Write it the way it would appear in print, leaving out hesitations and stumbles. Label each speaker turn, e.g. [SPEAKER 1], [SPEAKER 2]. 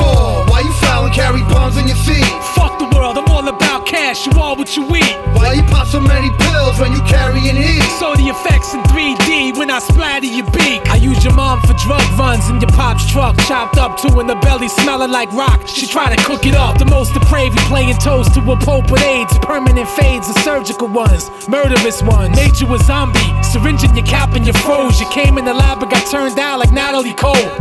[SPEAKER 1] score? Why you foul and carry bombs in your feet?
[SPEAKER 2] Fuck the world, I'm all about cash, you are what you eat.
[SPEAKER 1] Why you pop so many pills when you carrying heat?
[SPEAKER 2] So the effects in 3D when I splatter your beak. I use your mom for drug runs in your pop's truck, chopped up two in the belly, smelling like rock. She try to cook it up. The most depraved, you playing toast to a pope with AIDS. Permanent fades and surgical ones, murderous ones. Made you a zombie, syringe in your cap and you froze. You came in the lab and got turned out like Natalie Cole.